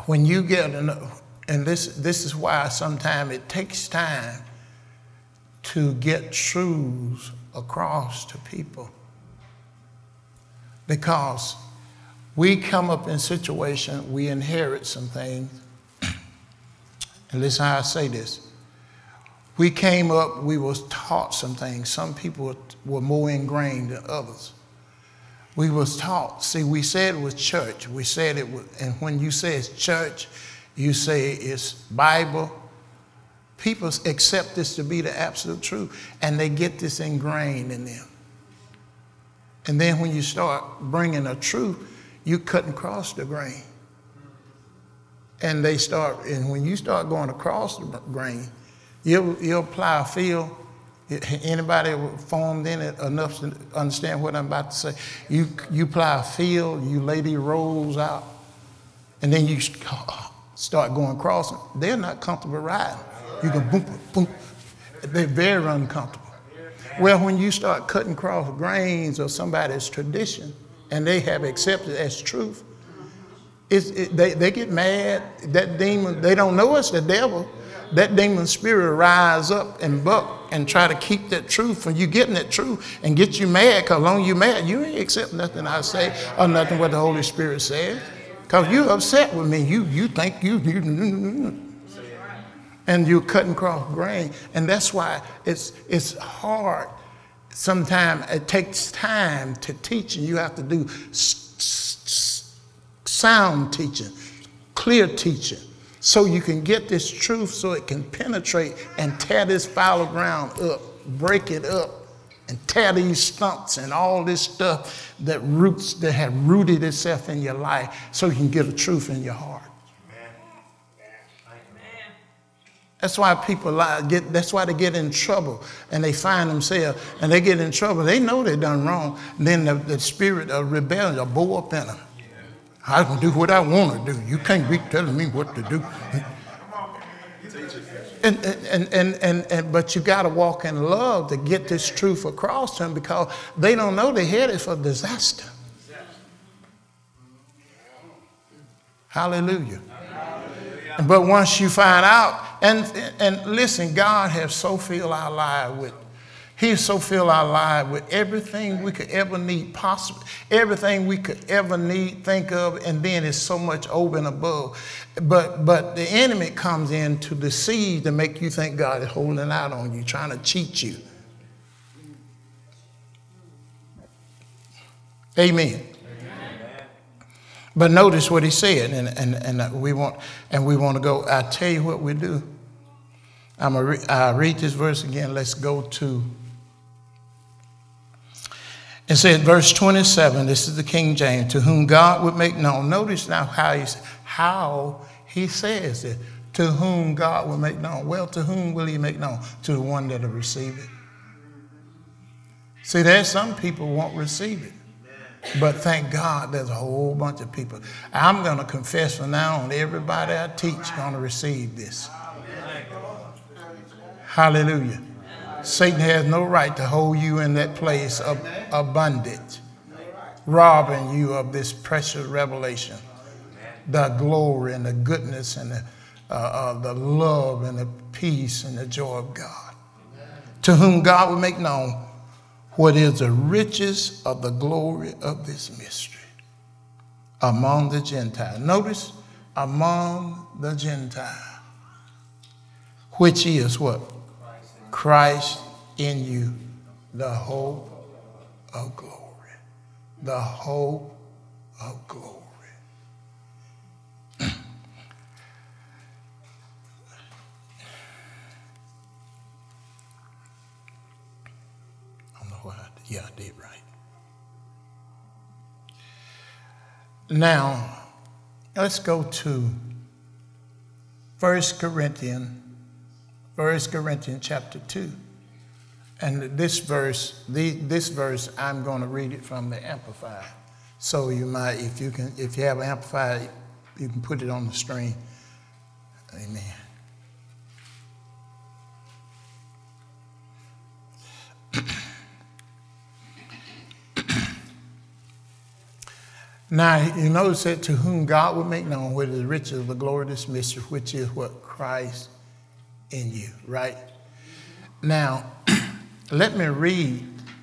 when you get enough, and this is why sometimes it takes time to get truths across to people, because we come up in situations, we inherit some things, and listen how I say this. We came up, we was taught some things. Some people were more ingrained than others. We was taught. See, we said it was church. We said it was, and when you say it's church, you say it's Bible. People accept this to be the absolute truth, and they get this ingrained in them. And then when you start bringing a truth, you cutting across the grain. And when you start going across the grain, you'll apply a field. Anybody formed in it enough to understand what I'm about to say? You apply a field, you lay these rolls out, and then you start going across them. They're not comfortable riding. You can boom, boom. They're very uncomfortable. Well, when you start cutting across grains of somebody's tradition, and they have accepted as truth, they get mad. That demon, they don't know it's the devil. That demon spirit rise up and buck and try to keep that truth from you getting that truth and get you mad, because as long as you mad, you ain't accept nothing I say or nothing what the Holy Spirit says. Because you upset with me. You think you and you're cutting across grain. And that's why it's hard. Sometimes it takes time to teach, and you have to do sound teaching, clear teaching, so you can get this truth so it can penetrate and tear this fallow ground up, break it up, and tear these stumps and all this stuff that have rooted itself in your life, so you can get a truth in your heart. That's why people that's why they get in trouble, and they find themselves, and they get in trouble. They know they done wrong. And then the spirit of rebellion will bow up in them. I can do what I want to do. You can't be telling me what to do. But you got to walk in love to get this truth across to them, because they don't know they're headed for disaster. Hallelujah. But once you find out, and listen, God has so filled our lives with, He's so filled our lives with everything we could ever need, possible, everything we could ever need, think of, and then it's so much over and above. But the enemy comes in to deceive, to make you think God is holding out on you, trying to cheat you. Amen. But notice what he said, and we want to go. I tell you what we do. I'll read this verse again. Let's go to. It said, verse 27. This is the King James. To whom God would make known. Notice now how he says it. To whom God will make known. Well, to whom will he make known? To the one that will receive it. See, there's some people won't receive it. But thank God there's a whole bunch of people. I'm going to confess from now on, everybody I teach is going to receive this. Hallelujah. Satan has no right to hold you in that place of bondage, robbing you of this precious revelation, the glory and the goodness and the love and the peace and the joy of God. To whom God will make known what is the riches of the glory of this mystery among the Gentiles. Notice, among the Gentiles, which is what? Christ in you, the hope of glory. The hope of glory. Yeah, I did right. Now, let's go to 1 Corinthians chapter 2. And this verse, I'm going to read it from the Amplified. So you might, if you have an Amplified, you can put it on the screen. Amen. Now, you notice that to whom God will make known what is the riches of the glory of this mystery, which is what? Christ in you, right? Now, let me read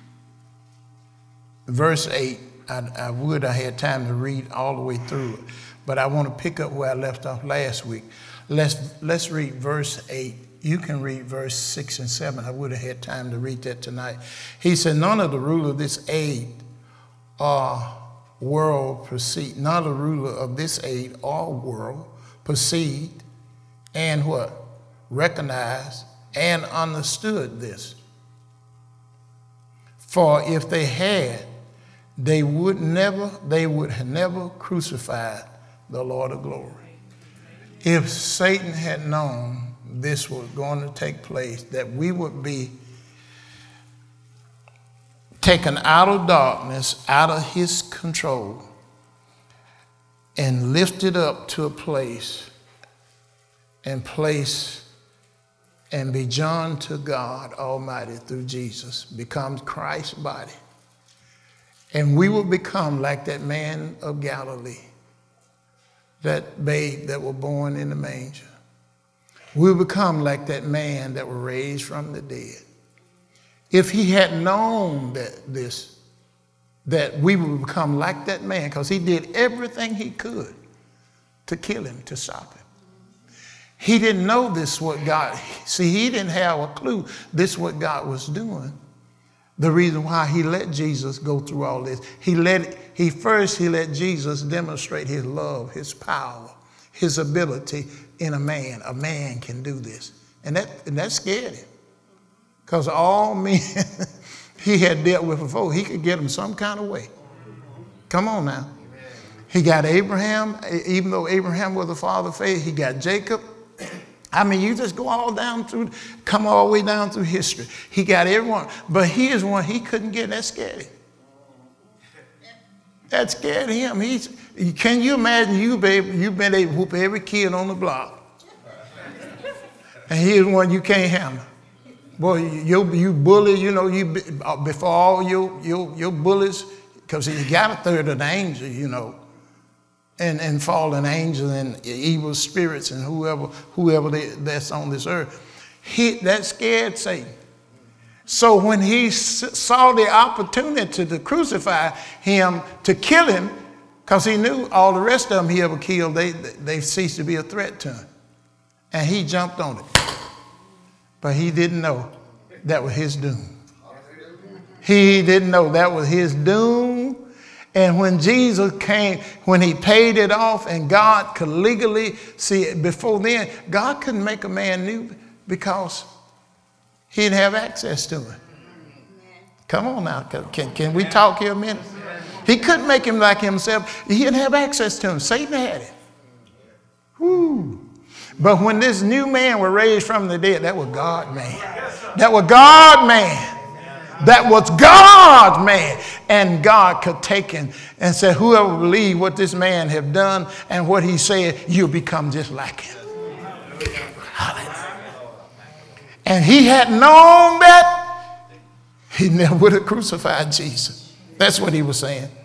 verse 8. I had time to read all the way through it, but I want to pick up where I left off last week. Let's read verse 8. You can read verse 6 and 7. I would have had time to read that tonight. He said, none of the ruler of this age or world proceed, none of the ruler of this age or world proceed and what? Recognized and understood this. For if they had, they would have never crucified the Lord of glory. If Satan had known this was going to take place, that we would be taken out of darkness, out of his control, and lifted up to a place and be joined to God Almighty through Jesus, becomes Christ's body. And we will become like that man of Galilee, that babe that was born in the manger. We'll become like that man that was raised from the dead. If he had known that we would become like that man, because he did everything he could to kill him, to stop him. He didn't know this what God, see, he didn't have a clue this what God was doing. The reason why he let Jesus go through all this, he let Jesus demonstrate his love, his power, his ability in a man. A man can do this. And that scared him. Because all men he had dealt with before, he could get them some kind of way. Come on now. He got Abraham, even though Abraham was the father of faith, he got Jacob. I mean, you just go come all the way down through history. He got everyone. But here's one he couldn't get. That scared him. That scared him. Can you imagine you've been able to whoop every kid on the block. And here's one you can't handle. Boy, you bully, before all your bullies, because you got a third of the angels, and fallen angels and evil spirits and whoever that's on this earth. That scared Satan. So when he saw the opportunity to crucify him, to kill him, because he knew all the rest of them he ever killed, they ceased to be a threat to him. And he jumped on it. But he didn't know that was his doom. He didn't know that was his doom. And when Jesus came, when he paid it off and God could legally, see, before then, God couldn't make a man new because he didn't have access to him. Come on now, can we talk here a minute? He couldn't make him like himself. He didn't have access to him. Satan had it. Woo. But when this new man was raised from the dead, that was God man. That was God man. That was God's man. And God could take him and say, whoever believes what this man have done and what he said, you'll become just like him. And he had known that, he never would have crucified Jesus. That's what he was saying.